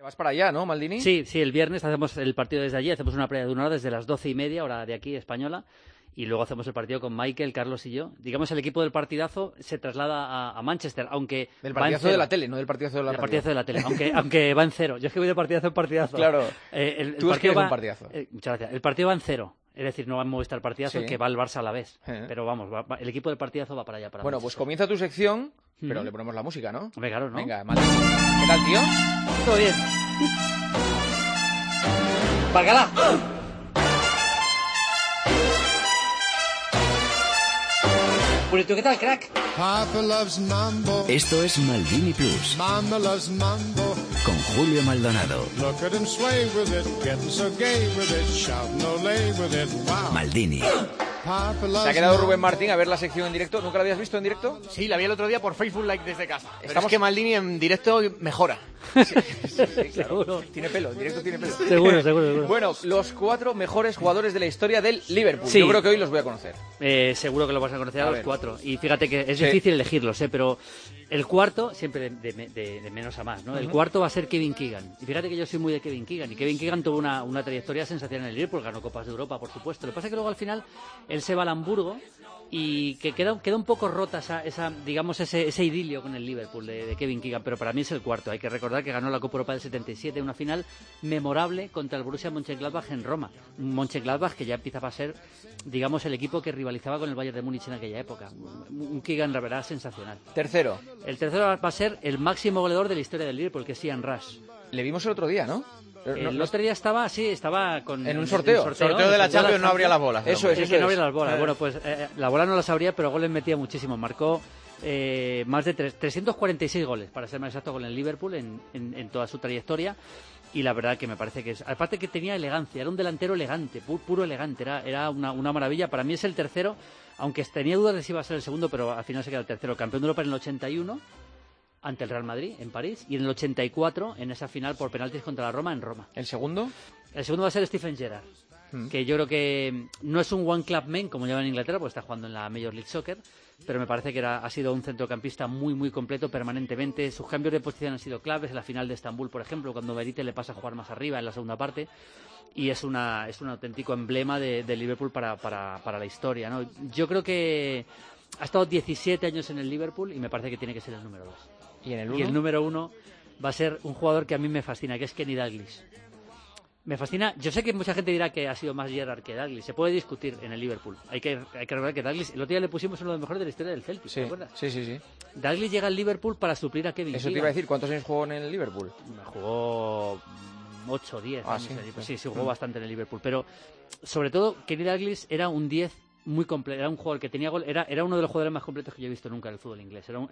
Vas para allá, ¿no, Maldini? Sí, el viernes hacemos el partido desde allí, hacemos una previa de 1 hora desde las 12:30, hora de aquí, española, y luego hacemos el partido con Michael, Carlos y yo. Digamos, el equipo del partidazo se traslada a Manchester, aunque del partidazo de la tele, no del partidazo de la radio. Del partidazo de la tele, aunque va en 0. Yo es que voy de partidazo en partidazo. Claro, tú es que eres va, un partidazo. Muchas gracias. El partido va en 0. Es decir, no va a Movistar partidazo, que va el Barça a la vez. Pero vamos, el equipo del partidazo va para allá. Bueno, pues comienza tu sección, pero le ponemos la música, ¿no? Venga, claro, ¿no? Venga, Maldini. ¿Qué tal, tío? Todo bien. ¡Bárgala! Bueno, ¿tú qué tal, crack? Papa loves mambo. Esto es Maldini Plus. Mama loves mambo. Con Julio Maldonado. Look at him sway with it, getting so gay with it, shouting olé with it, wow. Maldini. Se ha quedado Rubén Martín a ver la sección en directo. ¿Nunca la habías visto en directo? Sí, la vi el otro día por Facebook Live desde casa. Estamos que Maldini en directo mejora. Sí, claro. Seguro. Tiene pelo, en directo tiene pelo. Seguro. Bueno, los 4 mejores jugadores de la historia del Liverpool. Sí. Yo creo que hoy los voy a conocer. Seguro que lo vas a conocer a los 4. Y fíjate que es Sí. difícil elegirlos, pero el cuarto, siempre de menos a más, ¿no? El cuarto va a ser Kevin Keegan. Y fíjate que yo soy muy de Kevin Keegan. Y Kevin Keegan tuvo una trayectoria sensacional en el Liverpool, ganó Copas de Europa, por supuesto. Lo que pasa es que luego al final él se va al Hamburgo y que queda un poco rota ese idilio con el Liverpool de Kevin Keegan, pero para mí es el cuarto. Hay que recordar que ganó la Copa Europa del 77, una final memorable contra el Borussia Mönchengladbach en Roma. Un Mönchengladbach que ya empezaba a ser, digamos, el equipo que rivalizaba con el Bayern de Múnich en aquella época. Un Keegan, la verdad, sensacional. Tercero. El tercero va a ser el máximo goleador de la historia del Liverpool, que es Ian Rush. Le vimos el otro día, ¿no? El otro día estaba con... En un sorteo. El sorteo de la Champions no abría las bolas. Eso es. No abría las bolas. Bueno, pues la bola no las abría, pero goles metía muchísimo. Marcó más de 346 goles, para ser más exacto, con el Liverpool en toda su trayectoria. Y la verdad que me parece que es... Aparte que tenía elegancia, era un delantero elegante, puro elegante. Era una maravilla. Para mí es el tercero, aunque tenía dudas de si iba a ser el segundo, pero al final se queda el tercero. Campeón de Europa en el 81... ante el Real Madrid, en París, y en el 84, en esa final por penaltis contra la Roma, en Roma. ¿El segundo? El segundo va a ser Stephen Gerrard, que yo creo que no es un one club man, como llaman en Inglaterra, porque está jugando en la Major League Soccer, pero me parece que ha sido un centrocampista muy completo permanentemente. Sus cambios de posición han sido claves, en la final de Estambul, por ejemplo, cuando Benítez le pasa a jugar más arriba en la segunda parte, y es un auténtico emblema de Liverpool para la historia, ¿no? Yo creo que ha estado 17 años en el Liverpool y me parece que tiene que ser el número 2. ¿Y en el 1? Y el número 1 va a ser un jugador que a mí me fascina, que es Kenny Dalglish. Me fascina. Yo sé que mucha gente dirá que ha sido más Gerrard que Dalglish. Se puede discutir en el Liverpool. Hay que recordar que Dalglish, el otro día le pusimos uno de los mejores de la historia del Celtic, ¿te acuerdas? Sí. Dalglish llega al Liverpool para suplir a Kevin Keegan. Eso te iba a decir. ¿Cuántos años jugó en el Liverpool? Jugó 8 o 10. Sí, jugó bastante en el Liverpool. Pero, sobre todo, Kenny Dalglish era un 10 muy completo. Era un jugador que tenía gol. Era uno de los jugadores más completos que yo he visto nunca en el fútbol inglés. Era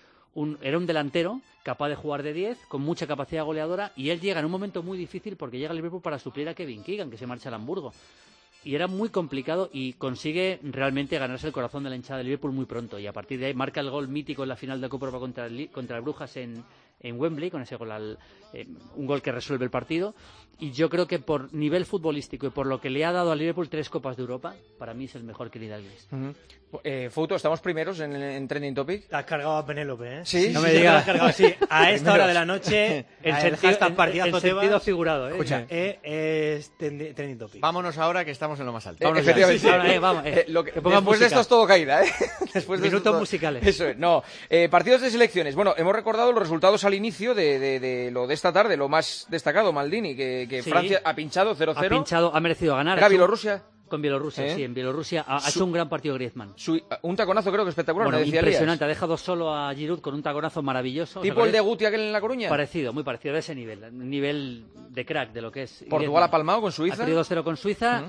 un delantero capaz de jugar de 10, con mucha capacidad goleadora, y él llega en un momento muy difícil porque llega al Liverpool para suplir a Kevin Keegan, que se marcha al Hamburgo. Y era muy complicado y consigue realmente ganarse el corazón de la hinchada de Liverpool muy pronto. Y a partir de ahí marca el gol mítico en la final de Copa Europa contra el Brujas en Wembley, con ese gol, un gol que resuelve el partido. Y yo creo que por nivel futbolístico y por lo que le ha dado al Liverpool 3 Copas de Europa, para mí es el mejor Kenny Dalglish. Fouto, ¿estamos primeros en Trending Topic? La has cargado a Penélope, ¿eh? Sí. No me digas. La has cargado, sí. A esta hora de la noche, en sentido figurado, ¿eh? Escucha, es Trending Topic. Vámonos ahora que estamos en lo más alto. Efectivamente. Vamos, después de esto es todo caída, ¿eh? Minutos musicales. Eso es, no. Partidos de selecciones. Bueno, hemos recordado los resultados al inicio de lo de esta tarde, lo más destacado, Maldini, que Sí. Francia ha pinchado 0-0. Ha merecido ganar. ¿Era Bielorrusia? Con Bielorrusia, sí, en Bielorrusia ha hecho un gran partido Griezmann. Un taconazo creo que espectacular, Bueno, me decía impresionante, Elías. ha dejado solo a Giroud con un taconazo maravilloso. ¿Tipo el de Guti aquel en La Coruña? Parecido, muy parecido, de ese nivel, un nivel de crack de lo que es. Portugal ha palmado con Suiza. Ha perdido 2-0 con Suiza,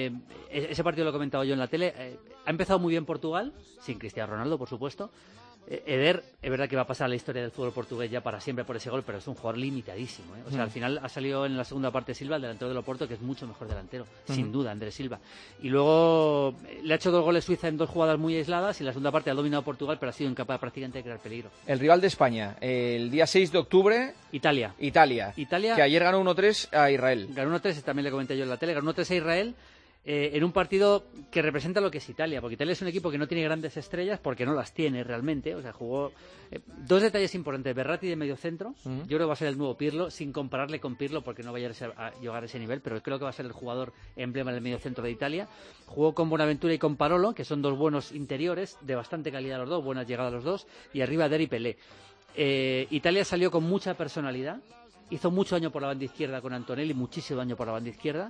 ese partido lo he comentado yo en la tele. Ha empezado muy bien Portugal, sin Cristiano Ronaldo, por supuesto. Eder, es verdad que va a pasar a la historia del fútbol portugués ya para siempre por ese gol, pero es un jugador limitadísimo, ¿eh? O sea, al final ha salido en la segunda parte Silva, el delantero del Oporto, que es mucho mejor delantero, sin duda, Andrés Silva. Y luego le ha hecho 2 goles Suiza en 2 jugadas muy aisladas, y en la segunda parte ha dominado Portugal, pero ha sido incapaz prácticamente de crear peligro. El rival de España, el día 6 de octubre... Italia. Que ayer ganó 1-3 a Israel. Ganó 1-3, también le comenté yo en la tele, ganó 1-3 a Israel. en un partido que representa lo que es Italia, porque Italia es un equipo que no tiene grandes estrellas, porque no las tiene realmente, o sea, jugó dos detalles importantes, Verratti de medio centro, yo creo que va a ser el nuevo Pirlo, sin compararle con Pirlo, porque no vaya a llegar a ese nivel, pero creo que va a ser el jugador emblema del medio centro de Italia. Jugó con Bonaventura y con Parolo, que son dos buenos interiores, de bastante calidad los dos, buenas llegadas los dos, y arriba Deri y Pelé. Italia salió con mucha personalidad, hizo mucho daño por la banda izquierda con Antonelli, muchísimo daño por la banda izquierda.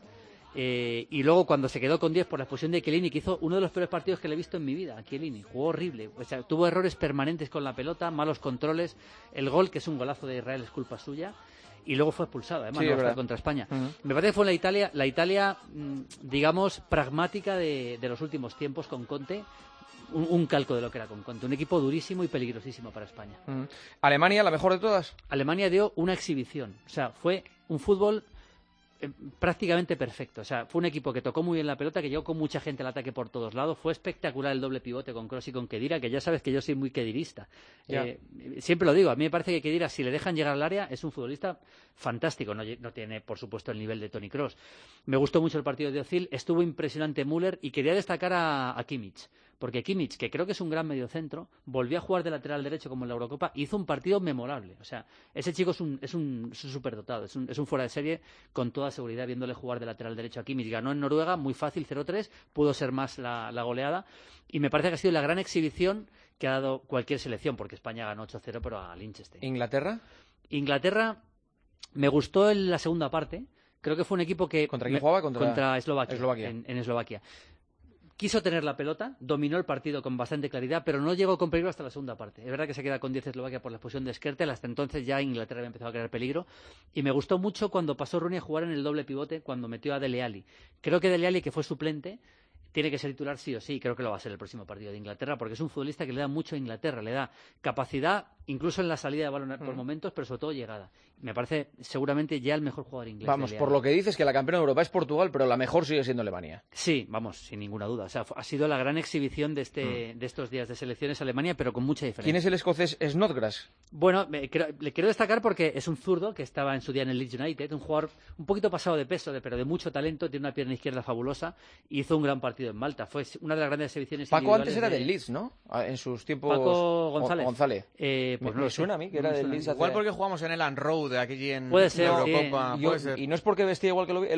Y luego cuando se quedó con 10 por la expulsión de Chiellini, que hizo uno de los peores partidos que le he visto en mi vida, Chiellini, jugó horrible, o sea, tuvo errores permanentes con la pelota, malos controles, el gol, que es un golazo de Israel, es culpa suya, y luego fue expulsado, además, sí, no contra España. Me parece que fue la Italia digamos, pragmática de los últimos tiempos con Conte, un calco de lo que era con Conte, un equipo durísimo y peligrosísimo para España. ¿Alemania, la mejor de todas? Alemania dio una exhibición, o sea, fue un fútbol prácticamente perfecto, o sea, fue un equipo que tocó muy bien la pelota, que llegó con mucha gente al ataque por todos lados, fue espectacular el doble pivote con Kroos y con Khedira, que ya sabes que yo soy muy khedirista, siempre lo digo, a mí me parece que Khedira, si le dejan llegar al área, es un futbolista fantástico, no tiene por supuesto el nivel de Toni Kroos. Me gustó mucho el partido de Özil, estuvo impresionante Müller, y quería destacar a Kimmich, porque Kimmich, que creo que es un gran mediocentro, volvió a jugar de lateral derecho como en la Eurocopa, hizo un partido memorable. O sea, ese chico es un superdotado, es un fuera de serie con toda seguridad, viéndole jugar de lateral derecho a Kimmich. Ganó en Noruega, muy fácil, 0-3, pudo ser más la goleada, y me parece que ha sido la gran exhibición que ha dado cualquier selección, porque España ganó 8-0, pero a Liechtenstein. ¿Inglaterra? Inglaterra me gustó en la segunda parte. Creo que fue un equipo que... ¿Contra quién jugaba? Contra Eslovaquia. En Eslovaquia. Quiso tener la pelota, dominó el partido con bastante claridad, pero no llegó con peligro hasta la segunda parte. Es verdad que se queda con 10 Eslovaquia por la expulsión de Skrtel, hasta entonces ya Inglaterra había empezado a crear peligro, y me gustó mucho cuando pasó Rooney a jugar en el doble pivote, cuando metió a Dele Alli. Creo que Dele Alli, que fue suplente, tiene que ser titular sí o sí, creo que lo va a ser el próximo partido de Inglaterra, porque es un futbolista que le da mucho a Inglaterra, le da capacidad, incluso en la salida de balón por momentos, pero sobre todo llegada. Me parece seguramente ya el mejor jugador inglés. Vamos, por lo que dices, que la campeona de Europa es Portugal, pero la mejor sigue siendo Alemania. Sí, vamos, sin ninguna duda. O sea, ha sido la gran exhibición de estos días de selecciones Alemania, pero con mucha diferencia. ¿Quién es el escocés Snodgrass? Bueno, le quiero destacar porque es un zurdo que estaba en su día en el Leeds United, un jugador un poquito pasado de peso, pero de mucho talento, tiene una pierna izquierda fabulosa, y hizo un gran partido en Malta. Fue una de las grandes exhibiciones Paco antes era del Leeds, ¿no? En sus tiempos... Paco González. Pues me suena a mí que era del Leeds. Igual porque jugamos en Elland Road, aquí en puede ser, la Eurocopa. Sí. Puede ser. Y no es porque vestía igual que lo vi...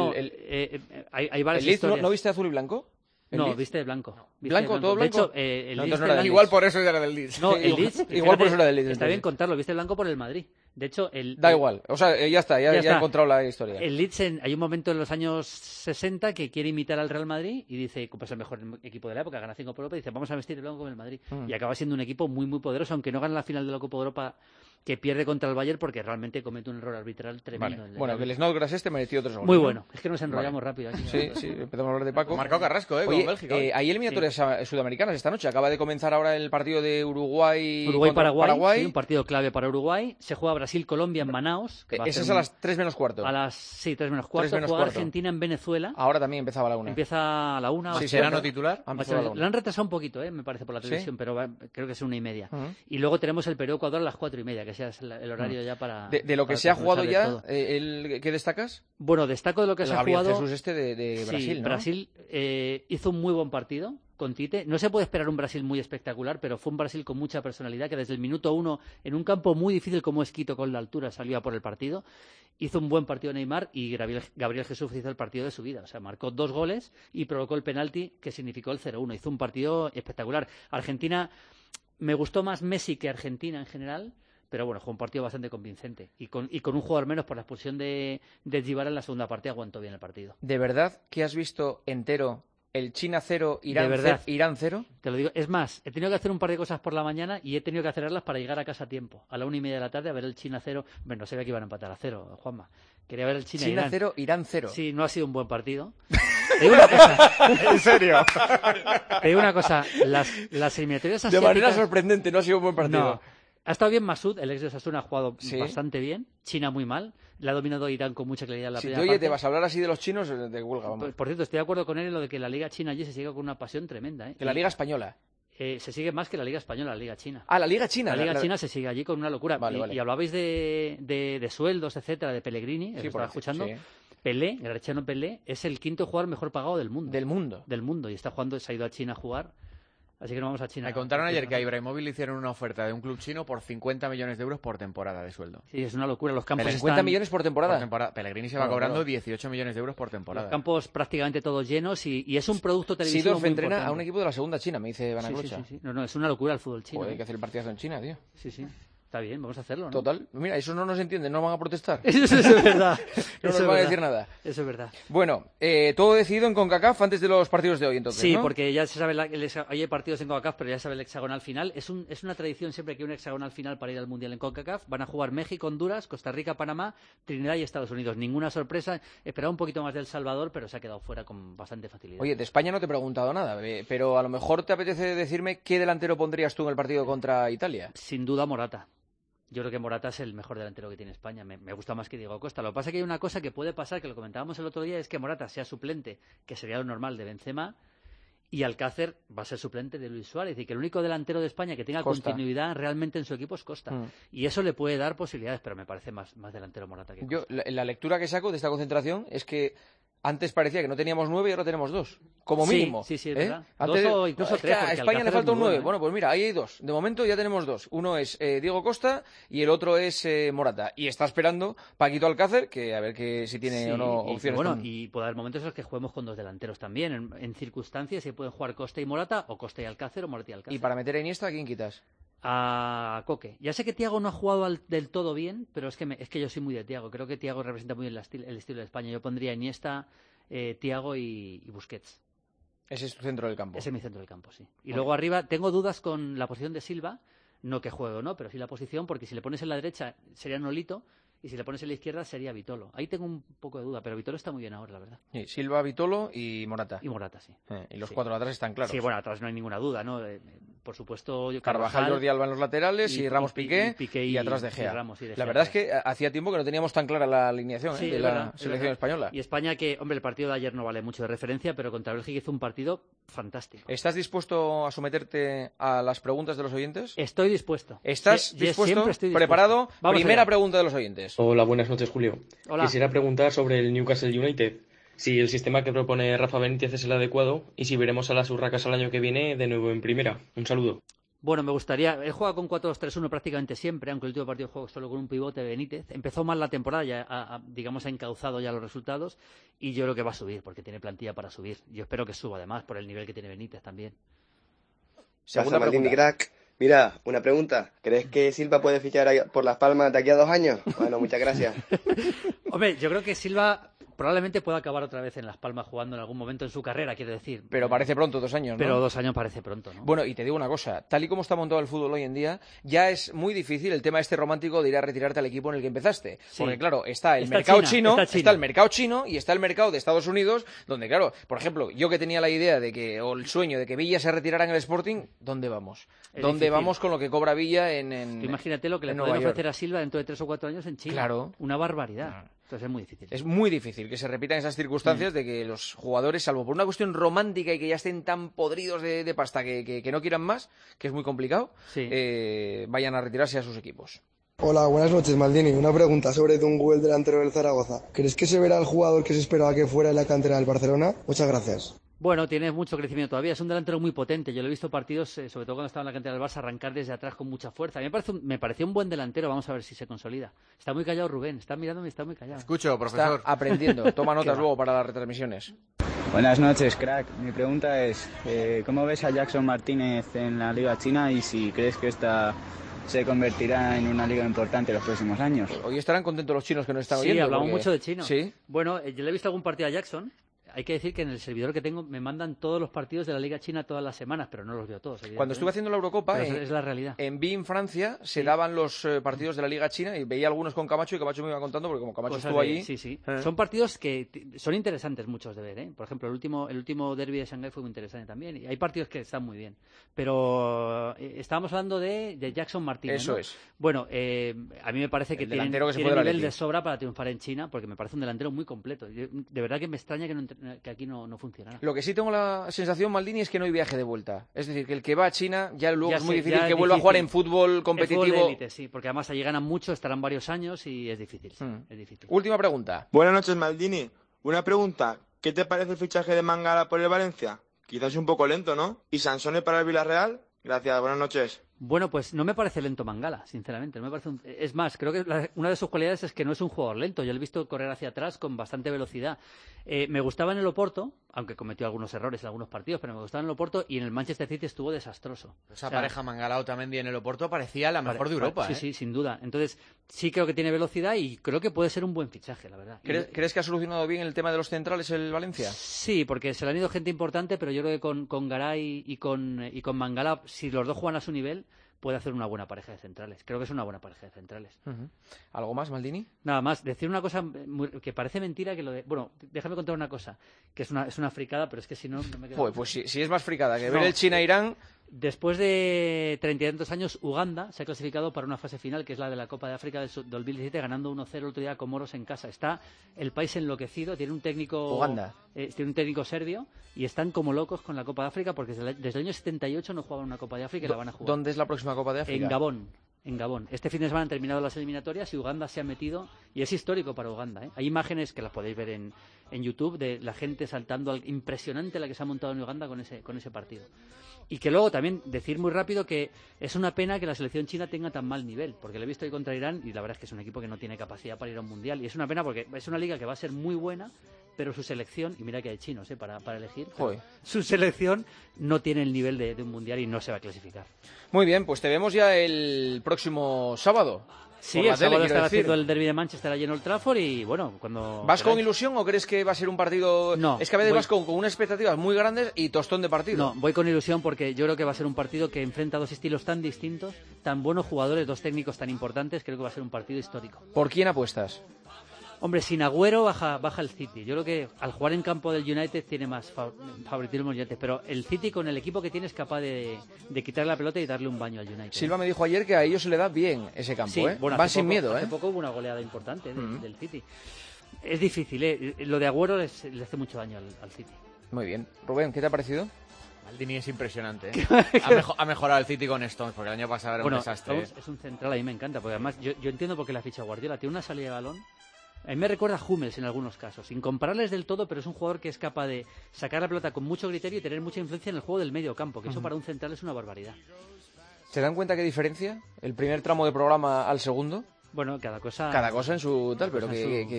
Hay varias ¿El Leeds historias. no viste azul y blanco? No, viste de blanco. ¿Blanco? ¿Todo blanco? De hecho, no, no era igual por eso era del Leeds. No, el Leeds... igual por eso era del Leeds. Está bien contarlo, viste blanco por el Madrid. De hecho, da igual, o sea, ya está, ya he encontrado la historia. El Leeds, hay un momento en los años 60 que quiere imitar al Real Madrid y dice, pues el mejor equipo de la época, gana 5 por Europa, y dice, vamos a vestir el blanco como el Madrid. Y acaba siendo un equipo muy, muy poderoso, aunque no gana la final de la Copa de Europa, que pierde contra el Bayern porque realmente comete un error arbitral tremendo. Vale. Bueno, que el Snodgrass mereció 3 goles. Muy bueno, es que nos enrollamos rápido aquí. Sí, empezamos a hablar de Paco. Marcado Carrasco, Oye, con Bélgica. Hay eliminatorias sudamericanas esta noche. Acaba de comenzar ahora el partido de Uruguay-Paraguay. Sí, un partido clave para Uruguay. Se juega Brasil-Colombia en Manaos. Esa es a las 3 menos cuarto. Sí, 3 menos cuarto. Juega Argentina en Venezuela. Ahora también empezaba a la 1. Empieza a la 1. Sí, ¿Serrano titular? Lo han retrasado un poquito, me parece, por la televisión, pero creo que es 1:30. Y luego tenemos el Perú-Ecuador a las 4:30, que sea el horario ya para... De lo que se ha jugado ya, ¿qué destacas? Bueno, destaco de lo que se ha jugado... Jesús de Brasil, ¿no? Brasil hizo un muy buen partido con Tite. No se puede esperar un Brasil muy espectacular, pero fue un Brasil con mucha personalidad, que desde el minuto 1, en un campo muy difícil como es Quito, con la altura, salió a por el partido. Hizo un buen partido Neymar, y Gabriel Jesús hizo el partido de su vida. O sea, marcó 2 goles y provocó el penalti que significó el 0-1. Hizo un partido espectacular. Argentina, me gustó más Messi que Argentina en general, pero bueno, fue un partido bastante convincente. Y con un jugador menos por la expulsión de Dybala en la segunda parte, aguantó bien el partido. ¿De verdad que has visto entero el China 0, Irán 0? Te lo digo. Es más, he tenido que hacer un par de cosas por la mañana y he tenido que hacerlas para llegar a casa a tiempo. A la 1:30 de la tarde a ver el China 0. Bueno, no sabía que iban a empatar a 0, Juanma. Quería ver el China 0, Irán 0. Sí, no ha sido un buen partido. Te digo una cosa. ¿En serio? Te digo una cosa. Las eliminatorias asiáticas... De manera sorprendente, no ha sido un buen partido. No. Ha estado bien Masud, el ex de Osasuna, ha jugado bastante bien. China muy mal. Le ha dominado Irán con mucha claridad en la primera parte. Te vas a hablar así de los chinos, de huelga, vamos. Por cierto, estoy de acuerdo con él en lo de que la Liga China allí se sigue con una pasión tremenda. Que la Liga Española. Se sigue más que la Liga Española, la Liga China. Ah, la Liga China. La Liga China se sigue allí con una locura. Vale. Y hablabais de sueldos, etcétera, de Pellegrini, estaba escuchando. Sí. Pelé, Graziano Pelé, es el quinto jugador mejor pagado del mundo. Del mundo. Del mundo. Y está jugando, se ha ido a China a jugar. Así que no vamos a China. Me contaron ayer que a Ibrahimovic le hicieron una oferta de un club chino por 50 millones de euros por temporada de sueldo. Sí, es una locura. Los campos 50 millones por temporada. Pellegrini se va cobrando 18 millones de euros por temporada. Los campos prácticamente todos llenos y es un producto televisivo Seedorf muy entrena importante. a un equipo de la segunda China, me dice Van Aclocha. Sí. No, es una locura el fútbol chino. Hay que hacer el partidazo en China, tío. Sí. Está bien, vamos a hacerlo, ¿no? Total. Mira, eso no nos entienden, no van a protestar. Eso es verdad. No nos van a decir nada. Eso es verdad. Bueno, todo decidido en CONCACAF antes de los partidos de hoy, entonces, Sí, ¿no? porque ya se sabe, hay partidos en CONCACAF, pero ya se sabe el hexagonal final. Es una tradición siempre que hay un hexagonal final para ir al Mundial en CONCACAF. Van a jugar México, Honduras, Costa Rica, Panamá, Trinidad y Estados Unidos. Ninguna sorpresa. Esperaba un poquito más de El Salvador, pero se ha quedado fuera con bastante facilidad. Oye, de España no te he preguntado nada, pero a lo mejor te apetece decirme qué delantero pondrías tú en el partido contra Italia. Sin duda Morata. Yo creo que Morata es el mejor delantero que tiene España. Me gusta más que Diego Costa. Lo que pasa es que hay una cosa que puede pasar, que lo comentábamos el otro día, es que Morata sea suplente, que sería lo normal de Benzema, y Alcácer va a ser suplente de Luis Suárez. Y que el único delantero de España que tenga Costa. continuidad realmente en su equipo es Costa. Y eso le puede dar posibilidades, pero me parece más delantero Morata que Costa. Yo, la lectura que saco de esta concentración es que antes parecía que no teníamos 9 y ahora tenemos 2, como mínimo. Sí, es verdad. Antes, 2 o incluso 3. a España le falta un 9. Bueno, pues mira, ahí hay 2. De momento ya tenemos 2. Uno es Diego Costa y el otro es Morata. Y está esperando Paquito Alcácer, que a ver si tiene o no opciones. Bueno, y puede haber momentos en los que juguemos con 2 delanteros también. En circunstancias se pueden jugar Costa y Morata, o Costa y Alcácer, o Morata y Alcácer. Y para meter a Iniesta, ¿a quién quitas? A Coque. Ya sé que Thiago no ha jugado del todo bien, pero es que yo soy muy de Thiago. Creo que Thiago representa muy bien el estilo de España. Yo pondría Iniesta, Thiago y Busquets. Ese es tu centro del campo. Ese es mi centro del campo, sí. Y luego arriba tengo dudas con la posición de Silva, no que juegue o no, pero sí la posición, porque si le pones en la derecha sería Nolito y si le pones en la izquierda sería Vitolo. Ahí tengo un poco de duda, pero Vitolo está muy bien ahora, la verdad. Sí, Silva, Vitolo y Morata. Y Morata, sí. Y los 4 atrás están claros. Sí, bueno, atrás no hay ninguna duda, ¿no? Por supuesto, Carvajal, Jordi Alba en los laterales y Ramos Piqué y atrás De Gea. La verdad es que hacía tiempo que no teníamos tan clara la alineación de la selección española. Y España que, hombre, el partido de ayer no vale mucho de referencia, pero contra Bélgica hizo un partido fantástico. ¿Estás dispuesto a someterte a las preguntas de los oyentes? Estoy dispuesto. ¿Estás dispuesto? Siempre estoy dispuesto. ¿Preparado? Vamos Primera allá. pregunta de los oyentes. Hola, buenas noches, Julio. Hola. Quisiera preguntar sobre el Newcastle United. Si el sistema que propone Rafa Benítez es el adecuado y si veremos a las urracas al año que viene de nuevo en primera. Un saludo. Bueno, me gustaría. Él juega con 4-2-3-1 prácticamente siempre, aunque el último partido juega solo con un pivote de Benítez. Empezó mal la temporada, ya ha encauzado ya los resultados y yo creo que va a subir, porque tiene plantilla para subir. Yo espero que suba además por el nivel que tiene Benítez también. Segunda pregunta. Crack. Mira, una pregunta. ¿Crees que Silva puede fichar por Las Palmas de aquí a 2 años? Bueno, muchas gracias. Hombre, yo creo que Silva probablemente pueda acabar otra vez en Las Palmas jugando en algún momento en su carrera, quiero decir. Pero parece pronto, 2 años, ¿no? Pero 2 años parece pronto, ¿no? Bueno, y te digo una cosa, tal y como está montado el fútbol hoy en día, ya es muy difícil el tema romántico de ir a retirarte al equipo en el que empezaste. Sí. Porque claro, está el mercado chino, está el mercado chino y está el mercado de Estados Unidos, donde claro, por ejemplo, yo que tenía la idea o el sueño de que Villa se retirara en el Sporting, ¿dónde vamos? ¿Dónde vamos con lo que cobra Villa en Imagínate lo que le pueden ofrecer a Silva dentro de 3 o 4 años en China. Claro. Una barbaridad. Entonces es muy difícil. Es muy difícil que se repitan esas circunstancias de que los jugadores, salvo por una cuestión romántica y que ya estén tan podridos de pasta que no quieran más, que es muy complicado, vayan a retirarse a sus equipos. Hola, buenas noches, Maldini. Una pregunta sobre Dungu, el delantero del Zaragoza. ¿Crees que se verá el jugador que se esperaba que fuera en la cantera del Barcelona? Muchas gracias. Bueno, tiene mucho crecimiento todavía. Es un delantero muy potente. Yo lo he visto partidos, sobre todo cuando estaba en la cantera del Barça, arrancar desde atrás con mucha fuerza. A mí me pareció un buen delantero. Vamos a ver si se consolida. Está muy callado Rubén. Está mirándome y está muy callado. Escucho, profesor. Está aprendiendo. Toma notas luego para las retransmisiones. Buenas noches, crack. Mi pregunta es, ¿cómo ves a Jackson Martínez en la Liga China y si crees que esta se convertirá en una liga importante en los próximos años? Hoy estarán contentos los chinos que nos están oyendo. Sí, hablamos mucho de chino. Sí. Bueno, yo le he visto algún partido a Jackson. Hay que decir que en el servidor que tengo me mandan todos los partidos de la Liga China todas las semanas, pero no los veo todos. Cuando estuve haciendo la Eurocopa, es la realidad. En BIN Francia se daban los partidos de la Liga China y veía algunos con Camacho y Camacho me iba contando porque como Camacho estuvo allí. Sí. Son partidos que son interesantes muchos de ver, ¿eh? Por ejemplo, el último derbi de Shanghái fue muy interesante también. Y hay partidos que están muy bien. Pero estábamos hablando de Jackson Martínez. Eso ¿no? es. Bueno, a mí me parece que tiene nivel de sobra para triunfar en China porque me parece un delantero muy completo. De verdad que me extraña que aquí no funcionará. Lo que sí tengo la sensación, Maldini, es que no hay viaje de vuelta. Es decir, que el que va a China ya luego es muy difícil que vuelva a jugar en fútbol competitivo. En fútbol de élite, sí, porque además allí ganan mucho, estarán varios años y es difícil. Es difícil. Última pregunta. Buenas noches, Maldini. Una pregunta. ¿Qué te parece el fichaje de Mangala por el Valencia? Quizás un poco lento, ¿no? ¿Y Sansone para el Villarreal? Gracias, buenas noches. Bueno, pues no me parece lento Mangala, sinceramente. No me parece Es más, creo que una de sus cualidades es que no es un jugador lento. Yo lo he visto correr hacia atrás con bastante velocidad. Me gustaba en el Oporto, aunque cometió algunos errores en algunos partidos, pero me gustaba en el Oporto y en el Manchester City estuvo desastroso. Esa pareja Mangala-Otamendi en el Oporto parecía la mejor de Europa. Sí, sí, sin duda. Entonces, sí creo que tiene velocidad y creo que puede ser un buen fichaje, la verdad. ¿Crees que ha solucionado bien el tema de los centrales el Valencia? Sí, porque se le han ido gente importante, pero yo creo que con Garay y con Mangala, si los dos juegan a su nivel, puede hacer una buena pareja de centrales. Creo que es una buena pareja de centrales. ¿Algo más, Maldini? Nada más. Decir una cosa que parece mentira que lo de... Bueno, déjame contar una cosa, que es una fricada, pero es que si no me quedo... Pues si es más fricada que ver el China-Irán... Después de 32 años, Uganda se ha clasificado para una fase final, que es la de la Copa de África del 2017, ganando 1-0 el otro día a Comoros en casa. Está el país enloquecido, tiene un técnico... Uganda. Tiene un técnico serbio y están como locos con la Copa de África porque desde el año 78 no jugaban una Copa de África y la van a jugar. ¿Dónde es la próxima Copa de África? En Gabón. Este fin de semana han terminado las eliminatorias y Uganda se ha metido, y es histórico para Uganda, ¿eh? Hay imágenes que las podéis ver en YouTube de la gente saltando, impresionante la que se ha montado en Uganda con ese partido. Y que luego también decir muy rápido que es una pena que la selección china tenga tan mal nivel, porque lo he visto hoy contra Irán y la verdad es que es un equipo que no tiene capacidad para ir a un mundial, y es una pena porque es una liga que va a ser muy buena, pero su selección, y mira que hay chinos para elegir, su selección no tiene el nivel de un mundial y no se va a clasificar. Muy bien, pues te vemos ya el próximo sábado. Sí, el sábado estará haciendo el derbi de Manchester allí en Old Trafford y bueno, cuando... ¿Vas con ilusión o crees que va a ser un partido...? No. Es que a veces vas con unas expectativas muy grandes y tostón de partido. No, voy con ilusión porque yo creo que va a ser un partido que enfrenta dos estilos tan distintos, tan buenos jugadores, dos técnicos tan importantes, creo que va a ser un partido histórico. ¿Por quién apuestas? Hombre, sin Agüero baja el City. Yo creo que al jugar en campo del United tiene más favoritismo el United, pero el City con el equipo que tiene es capaz de quitar la pelota y darle un baño al United. Silva me dijo ayer que a ellos se le da bien ese campo, sí, bueno, van sin miedo. Hace poco hubo una goleada importante del City. Es difícil, lo de Agüero le hace mucho daño al City. Muy bien. Rubén, ¿qué te ha parecido? Maldini es impresionante, ¿eh? Ha mejorado el City con Stones, porque el año pasado era un desastre. Stones es un central, a mí me encanta, porque además yo entiendo por qué la ficha Guardiola. Tiene una salida de balón. A mí me recuerda a Hummels en algunos casos, sin compararles del todo, pero es un jugador que es capaz de sacar la pelota con mucho criterio y tener mucha influencia en el juego del medio campo, que eso para un central es una barbaridad. ¿Se dan cuenta qué diferencia el primer tramo de programa al segundo? Bueno, cada cosa en su tal, pero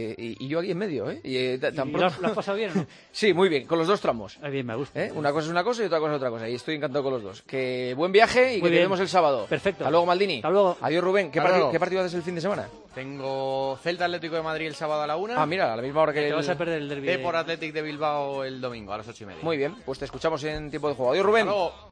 y yo aquí en medio, ¿eh? ¿Y lo has pasado bien o no? Sí, muy bien, con los dos tramos. Bien, me gusta. Una cosa es una cosa y otra cosa es otra cosa, y estoy encantado con los dos. Que buen viaje y que te vemos el sábado. Perfecto. Hasta luego, Maldini. Hasta luego. Adiós, Rubén. ¿Qué partido haces el fin de semana? Tengo Celta Atlético de Madrid el sábado a la 1. Ah, mira, a la misma hora que te vas a perder el derbi. Depor Athletic de Bilbao el domingo a las 8:30. Muy bien, pues te escuchamos en tiempo de juego. Adiós, Rubén. Hasta luego.